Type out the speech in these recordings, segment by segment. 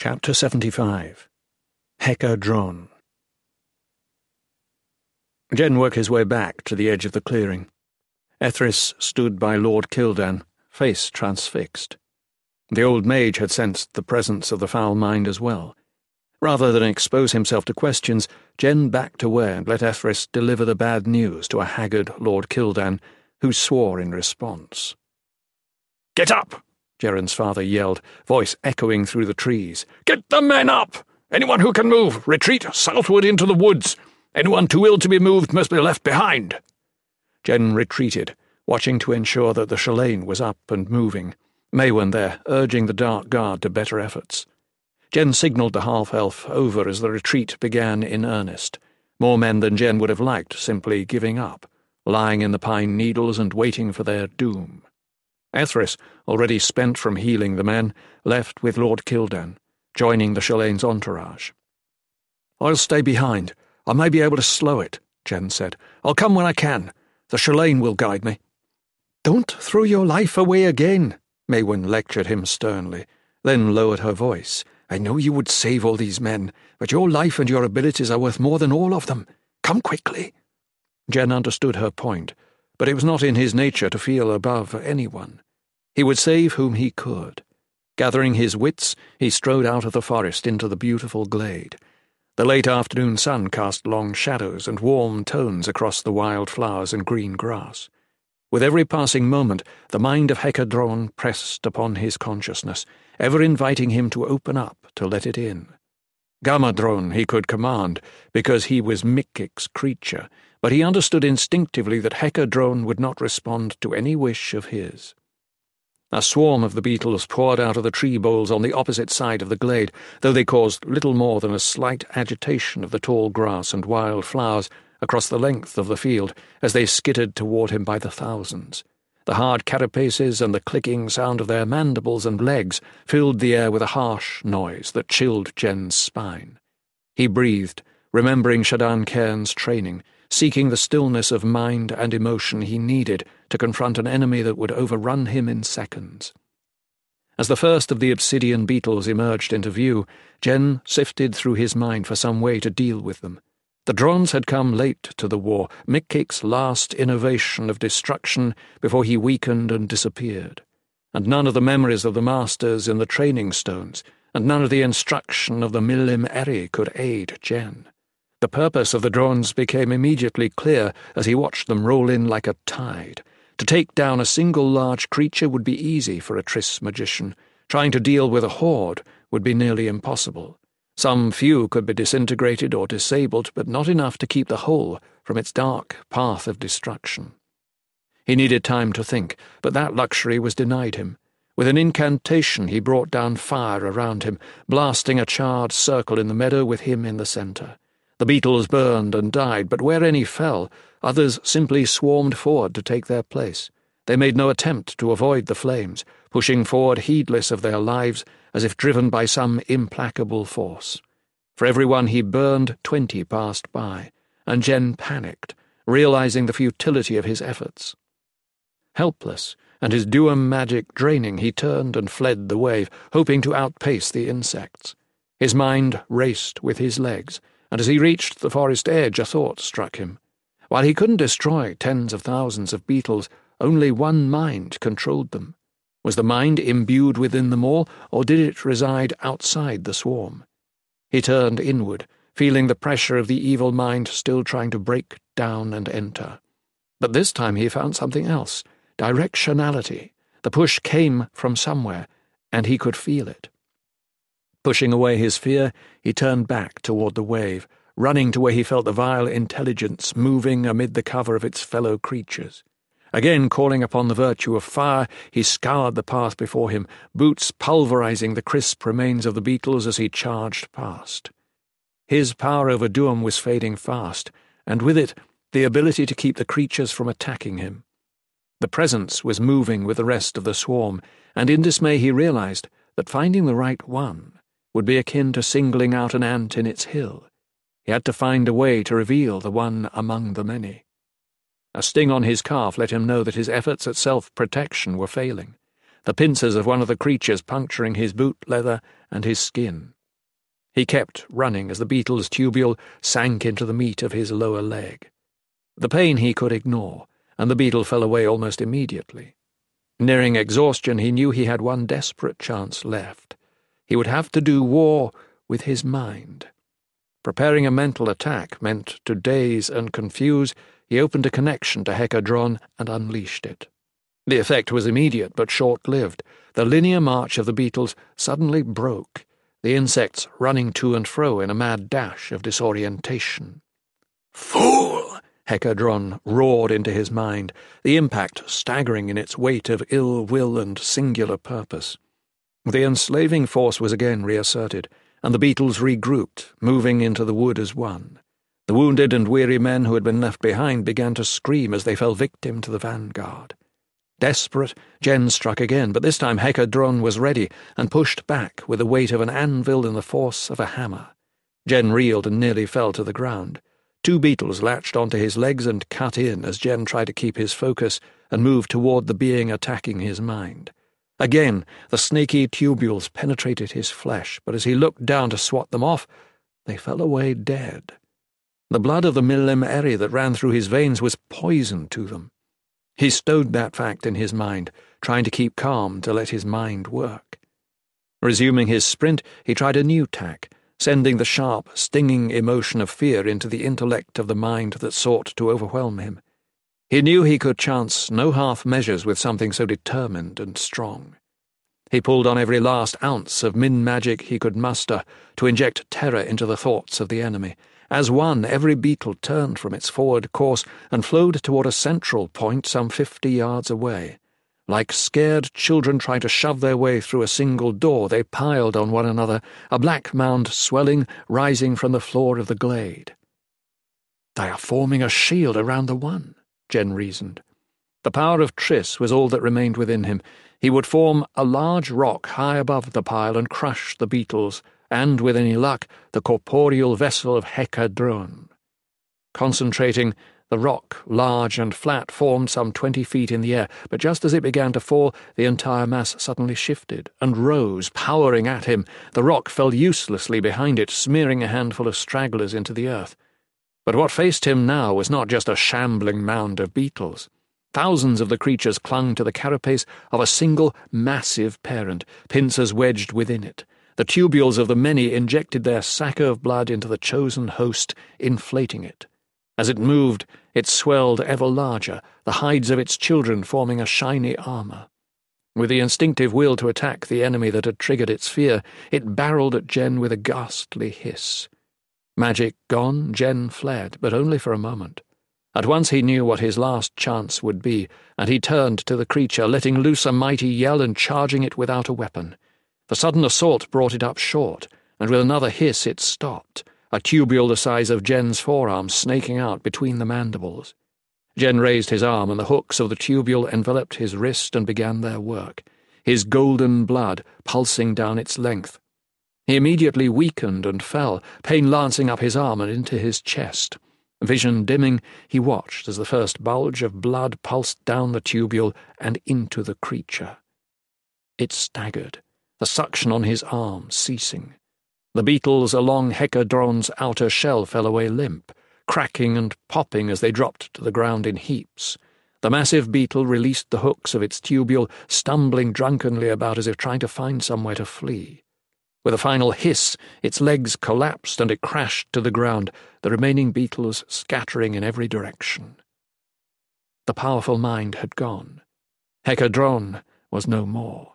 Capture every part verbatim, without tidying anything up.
Chapter seventy-five. Heka-Dron. Jen worked his way back to the edge of the clearing. Etheris stood by Lord Kildan, face transfixed. The old mage had sensed the presence of the foul mind as well. Rather than expose himself to questions, Jen backed away and let Etheris deliver the bad news to a haggard Lord Kildan, who swore in response. "Get up!" Geron's father yelled, voice echoing through the trees. "Get the men up! Anyone who can move, retreat southward into the woods. Anyone too ill to be moved must be left behind." Jen retreated, watching to ensure that the Shalane was up and moving, Maewyn there urging the Dark Guard to better efforts. Jen signalled the half-elf over as the retreat began in earnest, more men than Jen would have liked simply giving up, lying in the pine needles and waiting for their doom. Etheris, already spent from healing the men, left with Lord Kildan, joining the Shalane's entourage. "I'll stay behind. I may be able to slow it," Jen said. "I'll come when I can. The Shalane will guide me." "Don't throw your life away again," Maewyn lectured him sternly, then lowered her voice. "I know you would save all these men, but your life and your abilities are worth more than all of them. Come quickly." Jen understood her point, but it was not in his nature to feel above anyone. He would save whom he could. Gathering his wits, he strode out of the forest into the beautiful glade. The late afternoon sun cast long shadows and warm tones across the wild flowers and green grass. With every passing moment, the mind of Heka-Dron pressed upon his consciousness, ever inviting him to open up, to let it in. Gamma-Dron he could command, because he was Mikkik's creature, but he understood instinctively that Heka-Dron would not respond to any wish of his. A swarm of the beetles poured out of the tree boles on the opposite side of the glade, though they caused little more than a slight agitation of the tall grass and wild flowers across the length of the field as they skittered toward him by the thousands. The hard carapaces and the clicking sound of their mandibles and legs filled the air with a harsh noise that chilled Jen's spine. He breathed, remembering Shadan Cairn's training, seeking the stillness of mind and emotion he needed to confront an enemy that would overrun him in seconds. As the first of the obsidian beetles emerged into view, Jen sifted through his mind for some way to deal with them. The Drons had come late to the war, Mikkik's last innovation of destruction before he weakened and disappeared, and none of the memories of the masters in the training stones, and none of the instruction of the Milim Eri could aid Jen. The purpose of the Drons became immediately clear as he watched them roll in like a tide. To take down a single large creature would be easy for a Triss magician. Trying to deal with a horde would be nearly impossible. Some few could be disintegrated or disabled, but not enough to keep the whole from its dark path of destruction. He needed time to think, but that luxury was denied him. With an incantation he brought down fire around him, blasting a charred circle in the meadow with him in the centre. The beetles burned and died, but where any fell, others simply swarmed forward to take their place. They made no attempt to avoid the flames, pushing forward heedless of their lives as if driven by some implacable force. For every one he burned, twenty passed by, and Jen panicked, realizing the futility of his efforts. Helpless, and his Duum magic draining, he turned and fled the wave, hoping to outpace the insects. His mind raced with his legs, and as he reached the forest edge a thought struck him. While he couldn't destroy tens of thousands of beetles, only one mind controlled them. Was the mind imbued within them all, or did it reside outside the swarm? He turned inward, feeling the pressure of the evil mind still trying to break down and enter. But this time he found something else, directionality. The push came from somewhere, and he could feel it. Pushing away his fear, he turned back toward the wave, running to where he felt the vile intelligence moving amid the cover of its fellow creatures. Again calling upon the virtue of fire, he scoured the path before him, boots pulverizing the crisp remains of the beetles as he charged past. His power over Duum was fading fast, and with it the ability to keep the creatures from attacking him. The presence was moving with the rest of the swarm, and in dismay he realized that finding the right one would be akin to singling out an ant in its hill. He had to find a way to reveal the one among the many. A sting on his calf let him know that his efforts at self-protection were failing. the pincers of one of the creatures puncturing his boot leather and his skin. He kept running as the beetle's tubule sank into the meat of his lower leg. The pain he could ignore, and the beetle fell away almost immediately. Nearing exhaustion, he knew he had one desperate chance left. He would have to do war with his mind. Preparing a mental attack meant to daze and confuse, he opened a connection to Hecaddron and unleashed it. The effect was immediate but short-lived. The linear march of the beetles suddenly broke, the insects running to and fro in a mad dash of disorientation. "Fool!" Hecaddron roared into his mind, the impact staggering in its weight of ill will and singular purpose. The enslaving force was again reasserted, and the beetles regrouped, moving into the wood as one. The wounded and weary men who had been left behind began to scream as they fell victim to the vanguard. Desperate, Jen struck again, but this time Hecaddron was ready and pushed back with the weight of an anvil and the force of a hammer. Jen reeled and nearly fell to the ground. Two beetles latched onto his legs and cut in as Jen tried to keep his focus and move toward the being attacking his mind. Again, the snaky tubules penetrated his flesh, but as he looked down to swat them off, they fell away dead. The blood of the Milim Eri that ran through his veins was poison to them. He stowed that fact in his mind, trying to keep calm to let his mind work. Resuming his sprint, he tried a new tack, sending the sharp, stinging emotion of fear into the intellect of the mind that sought to overwhelm him. He knew he could chance no half measures with something so determined and strong. He pulled on every last ounce of min magic he could muster to inject terror into the thoughts of the enemy. As one, every beetle turned from its forward course and flowed toward a central point some fifty yards away. Like scared children trying to shove their way through a single door, they piled on one another, a black mound swelling, rising from the floor of the glade. "They are forming a shield around the one," Jen reasoned. The power of Triss was all that remained within him. He would form a large rock high above the pile and crush the beetles, and, with any luck, the corporeal vessel of Hecaddron. Concentrating, the rock, large and flat, formed some twenty feet in the air, but just as it began to fall, the entire mass suddenly shifted and rose, powering at him. The rock fell uselessly behind it, smearing a handful of stragglers into the earth. But what faced him now was not just a shambling mound of beetles. Thousands of the creatures clung to the carapace of a single massive parent, pincers wedged within it. The tubules of the many injected their sack of blood into the chosen host, inflating it. As it moved, it swelled ever larger, the hides of its children forming a shiny armor. With the instinctive will to attack the enemy that had triggered its fear, it barreled at Jen with a ghastly hiss. Magic gone, Jen fled, but only for a moment. At once he knew what his last chance would be, and he turned to the creature, letting loose a mighty yell and charging it without a weapon. The sudden assault brought it up short, and with another hiss it stopped, a tubule the size of Jen's forearm snaking out between the mandibles. Jen raised his arm, and the hooks of the tubule enveloped his wrist and began their work, his golden blood pulsing down its length. He immediately weakened and fell, pain lancing up his arm and into his chest. Vision dimming, he watched as the first bulge of blood pulsed down the tubule and into the creature. It staggered, the suction on his arm ceasing. The beetles along Hecaddron's outer shell fell away limp, cracking and popping as they dropped to the ground in heaps. The massive beetle released the hooks of its tubule, stumbling drunkenly about as if trying to find somewhere to flee. With a final hiss, its legs collapsed and it crashed to the ground, the remaining beetles scattering in every direction. The powerful mind had gone. Hecaddron was no more.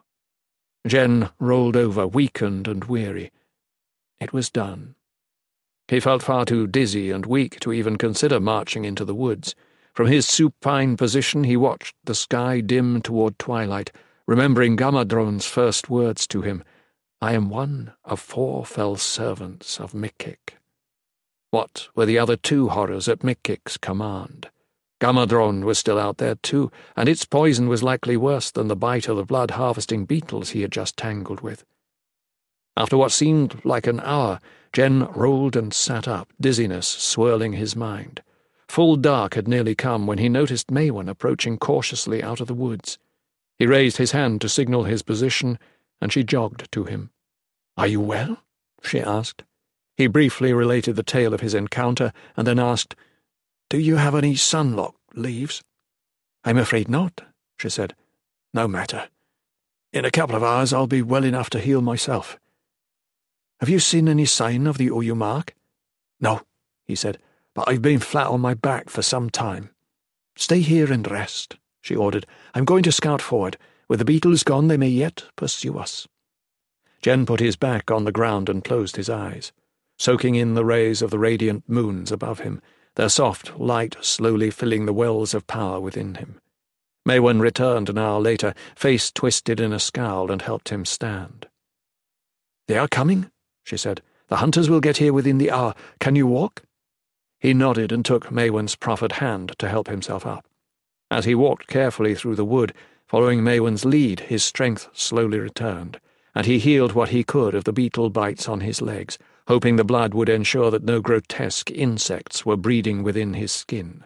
Jen rolled over, weakened and weary. It was done. He felt far too dizzy and weak to even consider marching into the woods. From his supine position he watched the sky dim toward twilight, remembering Gamadron's first words to him, "I am one of four fell servants of Mikkik." What were the other two horrors at Mikkik's command? Gamadron was still out there too, and its poison was likely worse than the bite of the blood-harvesting beetles he had just tangled with. After what seemed like an hour, Jen rolled and sat up, dizziness swirling his mind. Full dark had nearly come when he noticed Maewyn approaching cautiously out of the woods. He raised his hand to signal his position, and she jogged to him. "Are you well?" she asked. He briefly related the tale of his encounter, and then asked, "Do you have any sunlock leaves?" "I'm afraid not," she said. "No matter. In a couple of hours I'll be well enough to heal myself." "Have you seen any sign of the Uyumark?" "No," he said, "but I've been flat on my back for some time." "Stay here and rest," she ordered. "I'm going to scout forward. With the beetles gone, they may yet pursue us." Jen put his back on the ground and closed his eyes, soaking in the rays of the radiant moons above him, their soft light slowly filling the wells of power within him. Maewyn returned an hour later, face twisted in a scowl, and helped him stand. "They are coming," she said. "The hunters will get here within the hour. Can you walk?" He nodded and took Maewyn's proffered hand to help himself up. As he walked carefully through the wood, following Maewyn's lead, his strength slowly returned, and he healed what he could of the beetle bites on his legs, hoping the blood would ensure that no grotesque insects were breeding within his skin.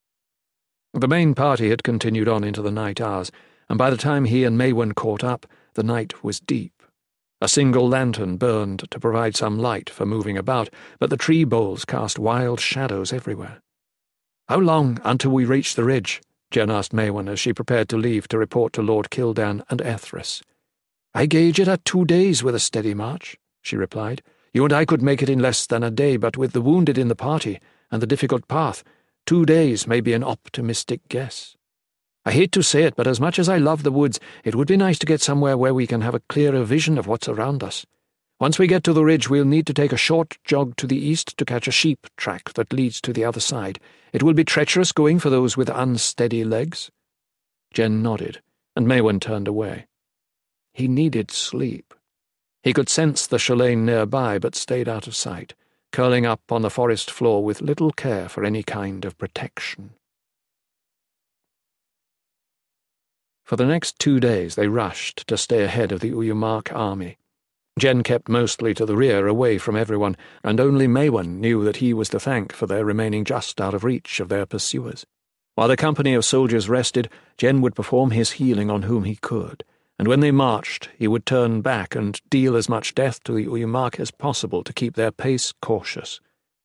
The main party had continued on into the night hours, and by the time he and Maewyn caught up, the night was deep. A single lantern burned to provide some light for moving about, but the tree boles cast wild shadows everywhere. "How long until we reach the ridge?" Jen asked Maewyn as she prepared to leave to report to Lord Kildan and Ethris. "I gauge it at two days with a steady march," she replied. "You and I could make it in less than a day, but with the wounded in the party and the difficult path, two days may be an optimistic guess. I hate to say it, but as much as I love the woods, it would be nice to get somewhere where we can have a clearer vision of what's around us. Once we get to the ridge, we'll need to take a short jog to the east to catch a sheep track that leads to the other side. It will be treacherous going for those with unsteady legs." Jen nodded, and Maewyn turned away. He needed sleep. He could sense the Shalane nearby, but stayed out of sight, curling up on the forest floor with little care for any kind of protection. For the next two days they rushed to stay ahead of the Uyumark army. Jen kept mostly to the rear, away from everyone, and only Maewyn knew that he was to thank for their remaining just out of reach of their pursuers. While the company of soldiers rested, Jen would perform his healing on whom he could, and when they marched he would turn back and deal as much death to the Uyumark as possible to keep their pace cautious.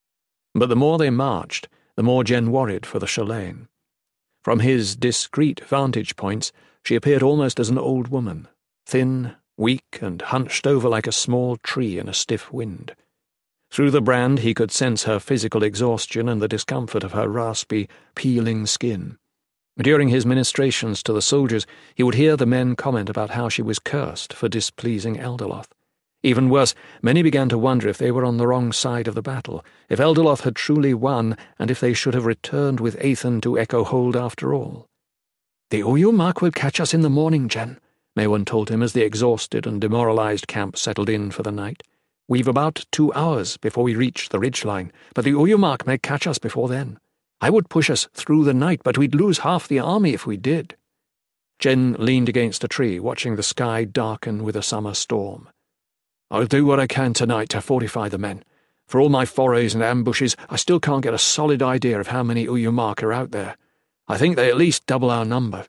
But the more they marched, the more Jen worried for the Shalane. From his discreet vantage points, she appeared almost as an old woman, thin, weak, and hunched over like a small tree in a stiff wind. Through the brand he could sense her physical exhaustion and the discomfort of her raspy, peeling skin. During his ministrations to the soldiers, he would hear the men comment about how she was cursed for displeasing Eldeloth. Even worse, many began to wonder if they were on the wrong side of the battle, if Eldeloth had truly won, and if they should have returned with Ethan to Echo Hold after all. "The Uyumark will catch us in the morning, Jen," Maewyn told him as the exhausted and demoralized camp settled in for the night. "We've about two hours before we reach the ridgeline, but the Uyumark may catch us before then. I would push us through the night, but we'd lose half the army if we did." Jen leaned against a tree, watching the sky darken with a summer storm. "I'll do what I can tonight to fortify the men. For all my forays and ambushes, I still can't get a solid idea of how many Uyumark are out there. I think they at least double our number."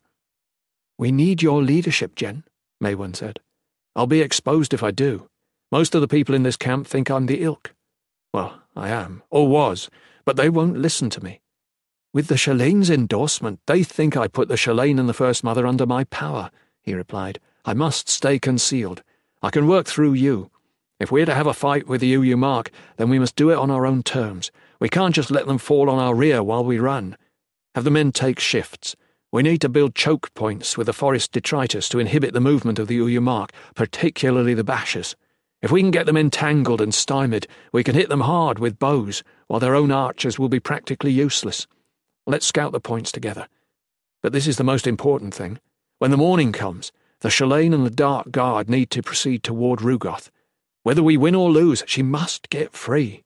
"We need your leadership, Jen," Maewyn said. "I'll be exposed if I do. Most of the people in this camp think I'm the Ilk. Well, I am, or was, but they won't listen to me. With the Shalane's endorsement, they think I put the Shalane and the First Mother under my power," he replied. "I must stay concealed. I can work through you. If we're to have a fight with the Uyumark, then we must do it on our own terms. We can't just let them fall on our rear while we run. Have the men take shifts. We need to build choke points with the forest detritus to inhibit the movement of the Uyumark, particularly the Bashers. If we can get them entangled and stymied, we can hit them hard with bows, while their own archers will be practically useless. Let's scout the points together. But this is the most important thing. When the morning comes, the Shalane and the Dark Guard need to proceed toward Rugoth. Whether we win or lose, she must get free."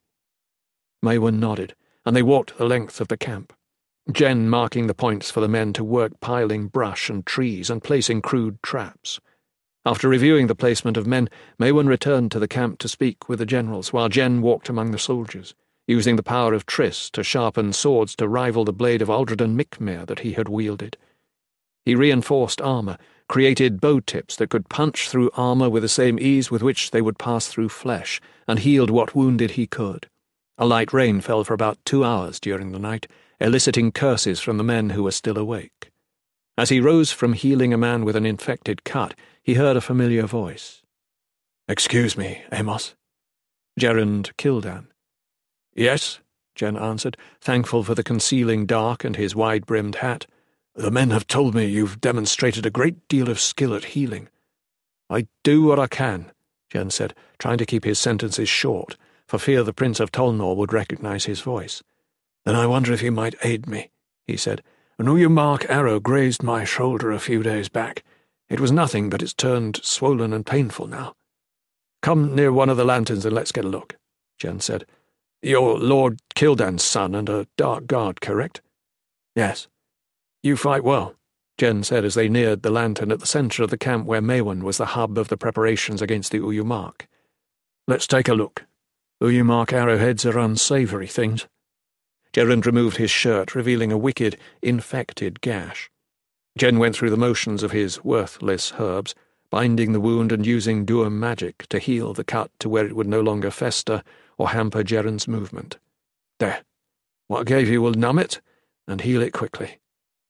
Maewyn nodded, and they walked the length of the camp, Jen marking the points for the men to work piling brush and trees and placing crude traps. After reviewing the placement of men, Maewyn returned to the camp to speak with the generals, while Jen walked among the soldiers, using the power of Triss to sharpen swords to rival the blade of Aldredon Micmere that he had wielded. He reinforced armour, created bow tips that could punch through armour with the same ease with which they would pass through flesh, and healed what wounded he could. A light rain fell for about two hours during the night, eliciting curses from the men who were still awake. As he rose from healing a man with an infected cut, he heard a familiar voice. "Excuse me, Amos." "Gerund Kildan." "Yes," Jen answered, thankful for the concealing dark and his wide-brimmed hat. "The men have told me you've demonstrated a great deal of skill at healing." "I do what I can," Jen said, trying to keep his sentences short, for fear the Prince of Tolnor would recognize his voice. "Then I wonder if you might aid me," he said. "An Uyumark arrow grazed my shoulder a few days back. It was nothing, but it's turned swollen and painful now." "Come near one of the lanterns and let's get a look," Jen said. "You're Lord Kildan's son and a dark guard, correct?" "Yes." "You fight well," Jen said as they neared the lantern at the centre of the camp where Maewyn was the hub of the preparations against the Uyumark. "Let's take a look. Uyumark arrowheads are unsavoury things." Gerund removed his shirt, revealing a wicked, infected gash. Jen went through the motions of his worthless herbs, binding the wound and using Duum magic to heal the cut to where it would no longer fester or hamper Gerund's movement. "There. What I gave you will numb it and heal it quickly.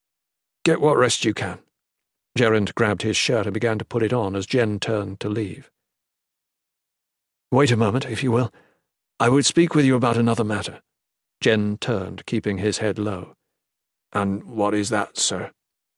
Get what rest you can." Gerund grabbed his shirt and began to put it on as Jen turned to leave. "Wait a moment, if you will. I would speak with you about another matter." Jen turned, keeping his head low. "And what is that, sir?"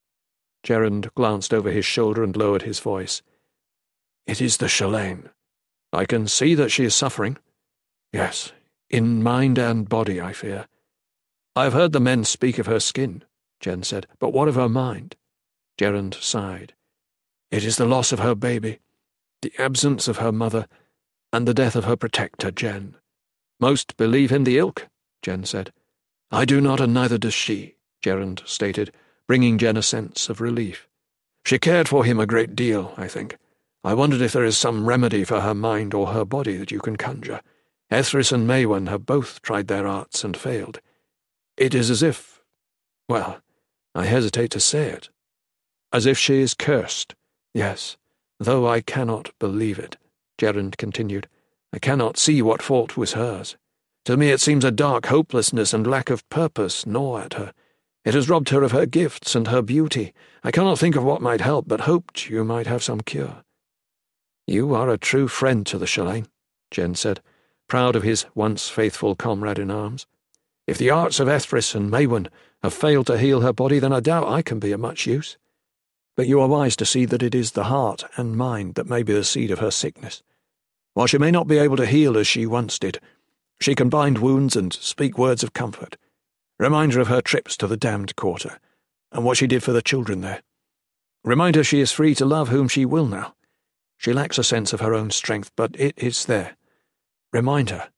Gerund glanced over his shoulder and lowered his voice. "It is the Shalane. I can see that she is suffering. Yes, in mind and body, I fear. I have heard the men speak of her skin," Jen said, "but what of her mind?" Gerund sighed. "It is the loss of her baby, the absence of her mother, and the death of her protector, Jen." "Most believe him the ilk," Jen said. "I do not, and neither does she," Gerund stated, bringing Jen a sense of relief. "She cared for him a great deal, I think. I wondered if there is some remedy for her mind or her body that you can conjure. Ethris and Maewyn have both tried their arts and failed. It is as if, well, I hesitate to say it. As if she is cursed. Yes, though I cannot believe it," Gerund continued. "I cannot see what fault was hers. To me it seems a dark hopelessness and lack of purpose gnaw at her. It has robbed her of her gifts and her beauty. I cannot think of what might help, but hoped you might have some cure." "You are a true friend to the Shalane," Jen said, proud of his once faithful comrade in arms. "If the arts of Ethris and Maewyn have failed to heal her body, then I doubt I can be of much use. But you are wise to see that it is the heart and mind that may be the seed of her sickness. While she may not be able to heal as she once did, she can bind wounds and speak words of comfort. Remind her of her trips to the Damned Quarter, and what she did for the children there. Remind her she is free to love whom she will now. She lacks a sense of her own strength, but it is there. Remind her."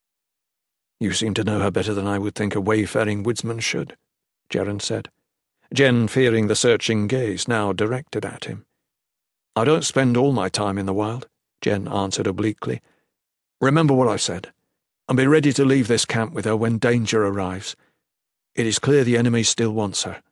"You seem to know her better than I would think a wayfaring woodsman should," Gerund said, Jen fearing the searching gaze now directed at him. "I don't spend all my time in the wild," Jen answered obliquely. "Remember what I said, and be ready to leave this camp with her when danger arrives. It is clear the enemy still wants her."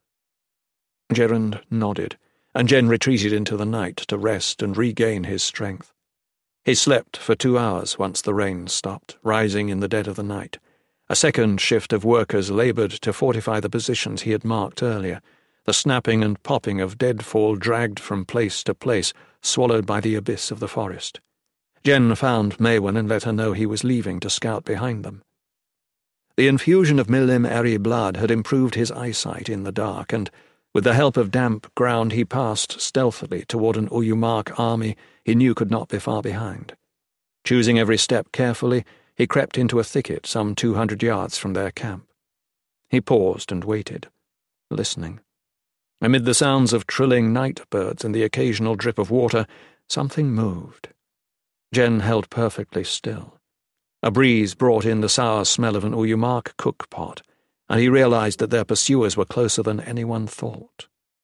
Gerund nodded, and Jen retreated into the night to rest and regain his strength. He slept for two hours once the rain stopped, rising in the dead of the night. A second shift of workers laboured to fortify the positions he had marked earlier, the snapping and popping of deadfall dragged from place to place, swallowed by the abyss of the forest. Jen found Maewyn and let her know he was leaving to scout behind them. The infusion of Milim Eri blood had improved his eyesight in the dark, and, with the help of damp ground, he passed stealthily toward an Uyumark army he knew could not be far behind. Choosing every step carefully, he crept into a thicket some two hundred yards from their camp. He paused and waited, listening. Amid the sounds of trilling night birds and the occasional drip of water, something moved. Jen held perfectly still. A breeze brought in the sour smell of an Uyumark cook-pot, and he realized that their pursuers were closer than anyone thought.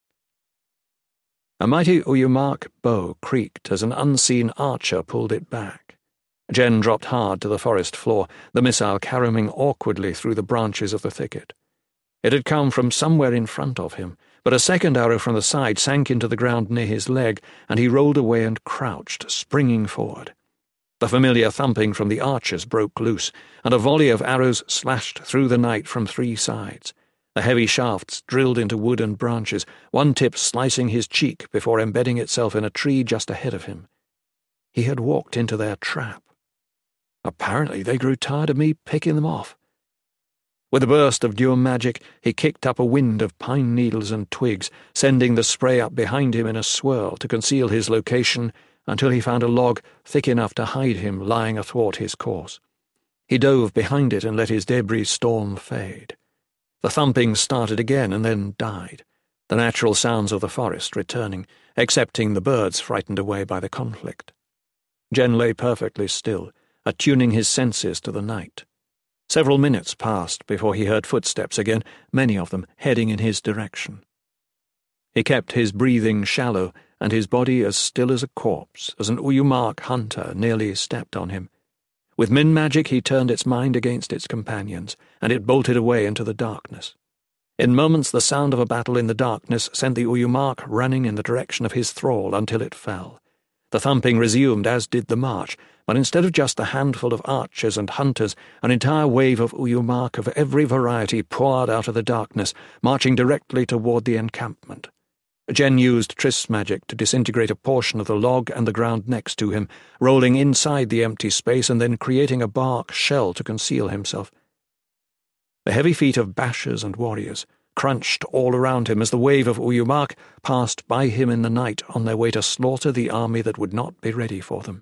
A mighty Uyumark bow creaked as an unseen archer pulled it back. Jen dropped hard to the forest floor, the missile caroming awkwardly through the branches of the thicket. It had come from somewhere in front of him, but a second arrow from the side sank into the ground near his leg, and he rolled away and crouched, springing forward. The familiar thumping from the archers broke loose, and a volley of arrows slashed through the night from three sides. The heavy shafts drilled into wood and branches, one tip slicing his cheek before embedding itself in a tree just ahead of him. He had walked into their trap. Apparently they grew tired of me picking them off. With a burst of Duum magic, he kicked up a wind of pine needles and twigs, sending the spray up behind him in a swirl to conceal his location until he found a log thick enough to hide him lying athwart his course. He dove behind it and let his debris storm fade. The thumping started again and then died, the natural sounds of the forest returning, excepting the birds frightened away by the conflict. Jen lay perfectly still, attuning his senses to the night. Several minutes passed before he heard footsteps again, many of them heading in his direction. He kept his breathing shallow and his body as still as a corpse as an Uyumark hunter nearly stepped on him. With min magic he turned its mind against its companions, and it bolted away into the darkness. In moments the sound of a battle in the darkness sent the Uyumark running in the direction of his thrall until it fell. The thumping resumed, as did the march, but instead of just a handful of archers and hunters, an entire wave of Uyumark of every variety poured out of the darkness, marching directly toward the encampment. Jen used Triss magic to disintegrate a portion of the log and the ground next to him, rolling inside the empty space and then creating a bark shell to conceal himself. The heavy feet of bashers and warriors crunched all around him as the wave of Uyumark passed by him in the night on their way to slaughter the army that would not be ready for them.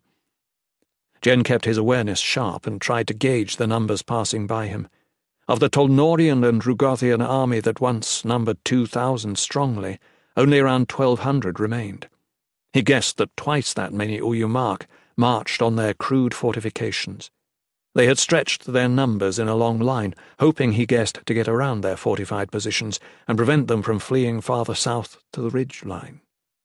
Jen kept his awareness sharp and tried to gauge the numbers passing by him. Of the Tolnorian and Rugothian army that once numbered two thousand strongly, only around twelve hundred remained. He guessed that twice that many Uyumark marched on their crude fortifications. They had stretched their numbers in a long line, hoping, he guessed, to get around their fortified positions and prevent them from fleeing farther south to the ridge line.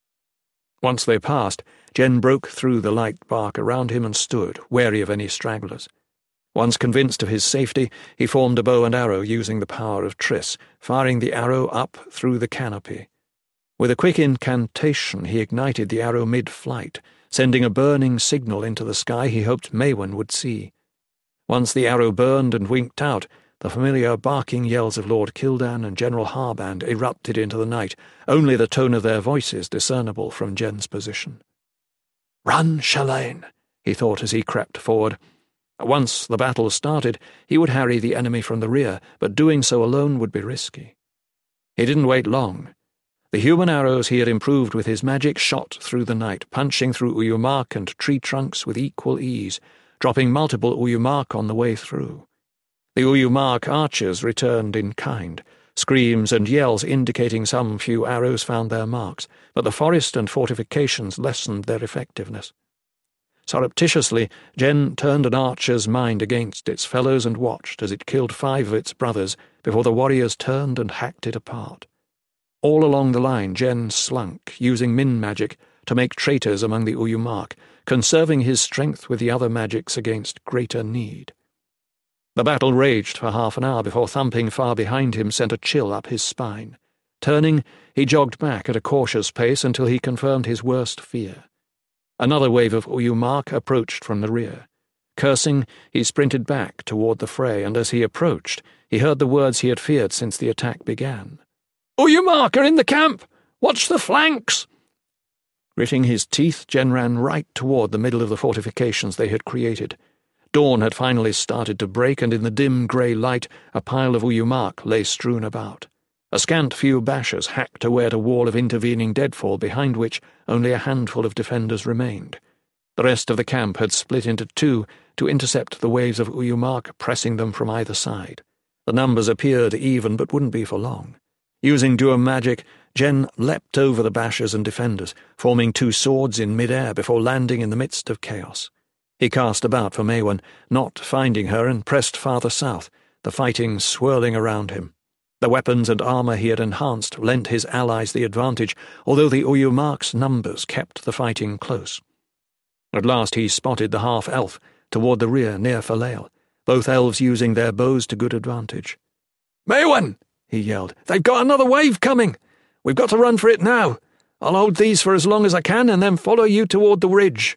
Once they passed, Jen broke through the light bark around him and stood, wary of any stragglers. Once convinced of his safety, he formed a bow and arrow using the power of Triss, firing the arrow up through the canopy. With a quick incantation he ignited the arrow mid-flight, sending a burning signal into the sky he hoped Maewyn would see. Once the arrow burned and winked out, the familiar barking yells of Lord Kildan and General Harband erupted into the night, only the tone of their voices discernible from Jen's position. "Run, Shalane," he thought as he crept forward. Once the battle started, he would harry the enemy from the rear, but doing so alone would be risky. He didn't wait long. The human arrows he had improved with his magic shot through the night, punching through Uyumark and tree trunks with equal ease, dropping multiple Uyumark on the way through. The Uyumark archers returned in kind, screams and yells indicating some few arrows found their marks, but the forest and fortifications lessened their effectiveness. Surreptitiously, Jen turned an archer's mind against its fellows and watched as it killed five of its brothers before the warriors turned and hacked it apart. All along the line Jen slunk, using min magic to make traitors among the Uyumark, conserving his strength with the other magics against greater need. The battle raged for half an hour before thumping far behind him sent a chill up his spine. Turning, he jogged back at a cautious pace until he confirmed his worst fear. Another wave of Uyumark approached from the rear. Cursing, he sprinted back toward the fray, and as he approached, he heard the words he had feared since the attack began. "Uyumark are in the camp! Watch the flanks!" Gritting his teeth, Jen ran right toward the middle of the fortifications they had created. Dawn had finally started to break, and in the dim grey light a pile of Uyumark lay strewn about. A scant few bashers hacked away at a wall of intervening deadfall behind which only a handful of defenders remained. The rest of the camp had split into two to intercept the waves of Uyumark pressing them from either side. The numbers appeared even but wouldn't be for long. Using Duum magic, Jen leapt over the bashers and defenders, forming two swords in mid-air before landing in the midst of chaos. He cast about for Maewyn, not finding her, and pressed farther south, the fighting swirling around him. The weapons and armour he had enhanced lent his allies the advantage, although the Uyumark's numbers kept the fighting close. At last he spotted the half-elf toward the rear near Falale, both elves using their bows to good advantage. "Maewyn!" he yelled. "They've got another wave coming! We've got to run for it now! I'll hold these for as long as I can and then follow you toward the ridge."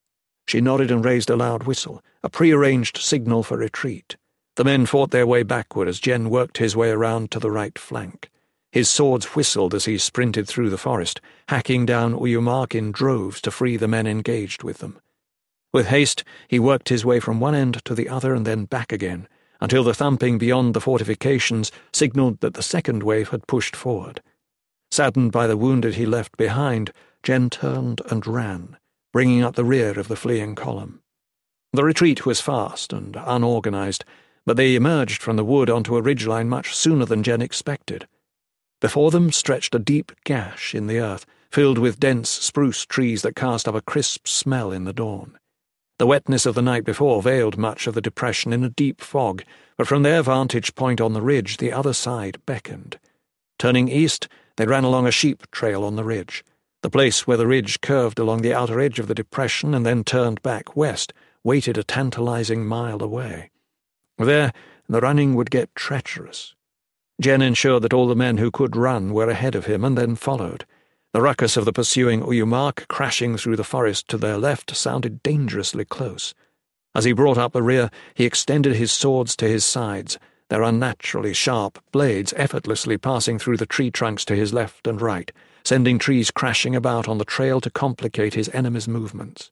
She nodded and raised a loud whistle, a prearranged signal for retreat. The men fought their way backward as Jen worked his way around to the right flank. His swords whistled as he sprinted through the forest, hacking down Uyumak in droves to free the men engaged with them. With haste, he worked his way from one end to the other and then back again, until the thumping beyond the fortifications signalled that the second wave had pushed forward. Saddened by the wounded he left behind, Jen turned and ran, bringing up the rear of the fleeing column. The retreat was fast and unorganized, but they emerged from the wood onto a ridgeline much sooner than Jen expected. Before them stretched a deep gash in the earth, filled with dense spruce trees that cast up a crisp smell in the dawn. The wetness of the night before veiled much of the depression in a deep fog, but from their vantage point on the ridge the other side beckoned. Turning east, they ran along a sheep trail on the ridge, the place where the ridge curved along the outer edge of the depression and then turned back west, waited a tantalizing mile away. There, the running would get treacherous. Jen ensured that all the men who could run were ahead of him and then followed. The ruckus of the pursuing Uyumak crashing through the forest to their left sounded dangerously close. As he brought up the rear, he extended his swords to his sides, their unnaturally sharp blades effortlessly passing through the tree trunks to his left and right, sending trees crashing about on the trail to complicate his enemy's movements.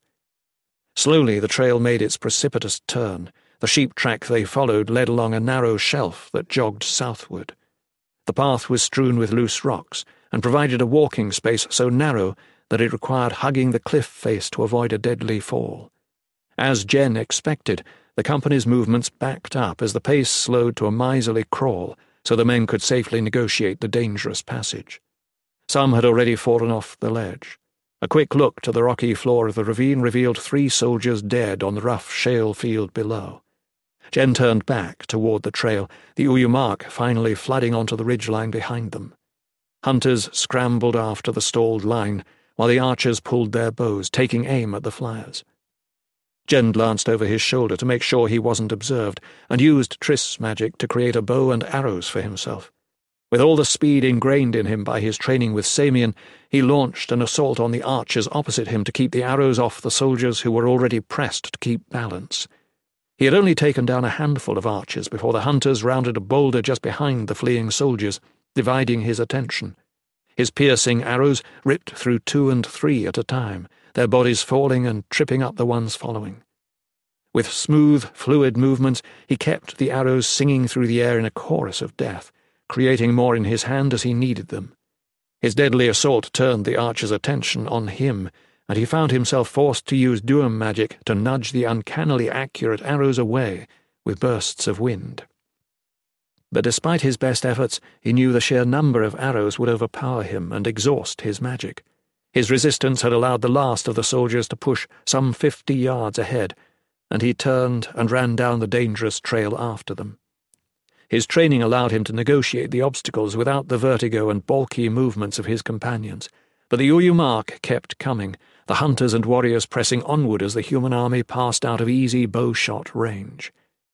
Slowly the trail made its precipitous turn. The sheep track they followed led along a narrow shelf that jogged southward. The path was strewn with loose rocks, and provided a walking space so narrow that it required hugging the cliff face to avoid a deadly fall. As Jen expected, the company's movements backed up as the pace slowed to a miserly crawl, so the men could safely negotiate the dangerous passage. Some had already fallen off the ledge. A quick look to the rocky floor of the ravine revealed three soldiers dead on the rough shale field below. Jen turned back toward the trail, the Uyumak finally flooding onto the ridgeline behind them. Hunters scrambled after the stalled line, while the archers pulled their bows, taking aim at the flyers. Jen glanced over his shoulder to make sure he wasn't observed, and used Triss magic to create a bow and arrows for himself. With all the speed ingrained in him by his training with Samian, he launched an assault on the archers opposite him to keep the arrows off the soldiers who were already pressed to keep balance. He had only taken down a handful of archers before the hunters rounded a boulder just behind the fleeing soldiers, dividing his attention. His piercing arrows ripped through two and three at a time, their bodies falling and tripping up the ones following. With smooth, fluid movements, he kept the arrows singing through the air in a chorus of death, creating more in his hand as he needed them. His deadly assault turned the archer's attention on him, and he found himself forced to use Duum magic to nudge the uncannily accurate arrows away with bursts of wind. But despite his best efforts, he knew the sheer number of arrows would overpower him and exhaust his magic. His resistance had allowed the last of the soldiers to push some fifty yards ahead, and he turned and ran down the dangerous trail after them. His training allowed him to negotiate the obstacles without the vertigo and balky movements of his companions, but the Uyumak kept coming, the hunters and warriors pressing onward as the human army passed out of easy bow-shot range.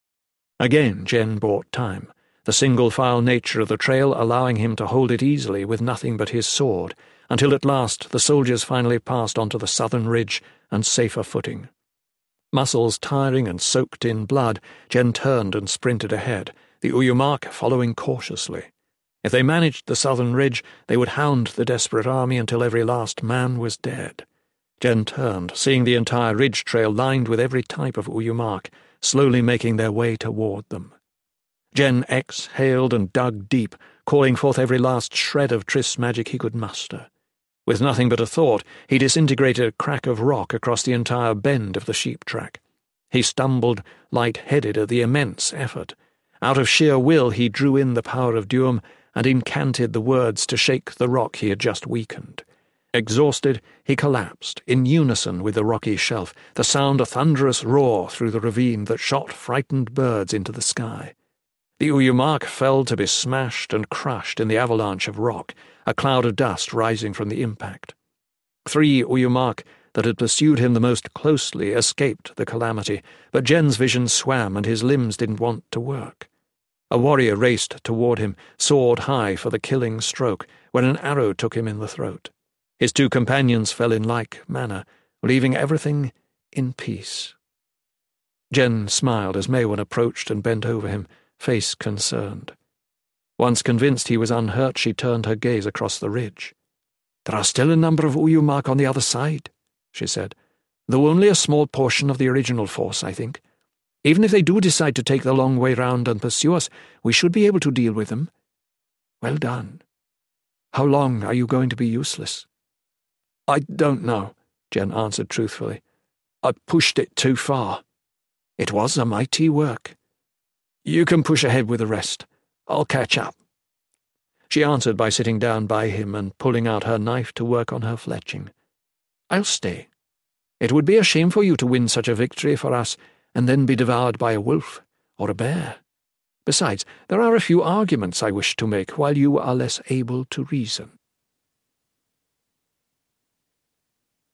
Again Jen bought time, the single-file nature of the trail allowing him to hold it easily with nothing but his sword, until at last the soldiers finally passed onto the southern ridge and safer footing. Muscles tiring and soaked in blood, Jen turned and sprinted ahead, the Uyumak following cautiously. If they managed the southern ridge, they would hound the desperate army until every last man was dead. Jen turned, seeing the entire ridge trail lined with every type of Uyumak, slowly making their way toward them. Jen exhaled and dug deep, calling forth every last shred of Triss magic he could muster. With nothing but a thought, he disintegrated a crack of rock across the entire bend of the sheep track. He stumbled, light-headed at the immense effort. Out of sheer will he drew in the power of Duum and incanted the words to shake the rock he had just weakened. Exhausted, he collapsed, in unison with the rocky shelf, the sound a thunderous roar through the ravine that shot frightened birds into the sky. The Uyumak fell to be smashed and crushed in the avalanche of rock, a cloud of dust rising from the impact. Three Uyumak that had pursued him the most closely escaped the calamity, but Jen's vision swam and his limbs didn't want to work. A warrior raced toward him, sword high for the killing stroke, when an arrow took him in the throat. His two companions fell in like manner, leaving everything in peace. Jen smiled as Maewyn approached and bent over him, face concerned. Once convinced he was unhurt, she turned her gaze across the ridge. "There are still a number of Uyumak on the other side," she said, "though only a small portion of the original force, I think. Even if they do decide to take the long way round and pursue us, we should be able to deal with them. Well done. How long are you going to be useless?" "I don't know," Jen answered truthfully. "I pushed it too far. It was a mighty work. You can push ahead with the rest. I'll catch up." She answered by sitting down by him and pulling out her knife to work on her fletching. "I'll stay. It would be a shame for you to win such a victory for us and then be devoured by a wolf or a bear. Besides, there are a few arguments I wish to make while you are less able to reason."